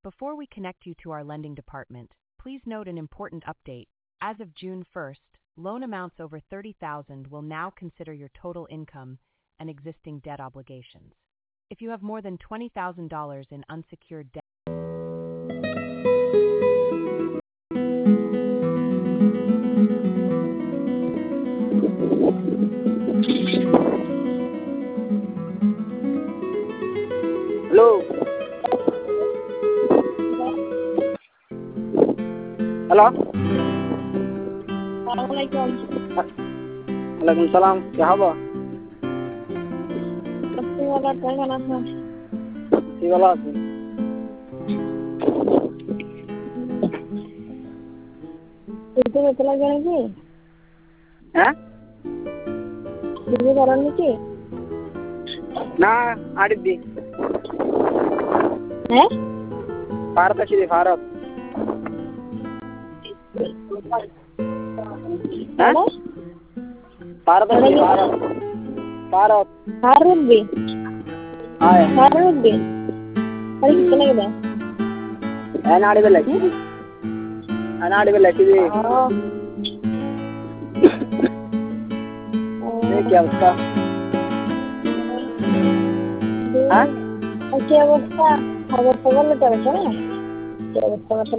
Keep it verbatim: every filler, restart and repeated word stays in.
Before we connect you to our lending department, please note an important update. As of June first, loan amounts over thirty thousand dollars will now consider your total income and existing debt obligations. If you have more than twenty thousand dollars in unsecured debt, Hello. Hello. Assalamualaikum. Waalaikumsalam. क्या हुआ? अस्सी वाला क्या गाना था? अस्सी वाला अस्सी। itu betul lagi lagi? Hah? Ini orang ni ke? Nah, ada di. Eh? Farad sih Farad. Hah? Farad sih Farad. Farad. Harun bi. Ah ya. Harun bi. Hari kita lagi dah. Ana ada lagi. Ana ada lagi di. Oh. ये क्या उसका? हाँ? क्या अवस्था? अवस्था वाले तरह का ना? क्या अवस्था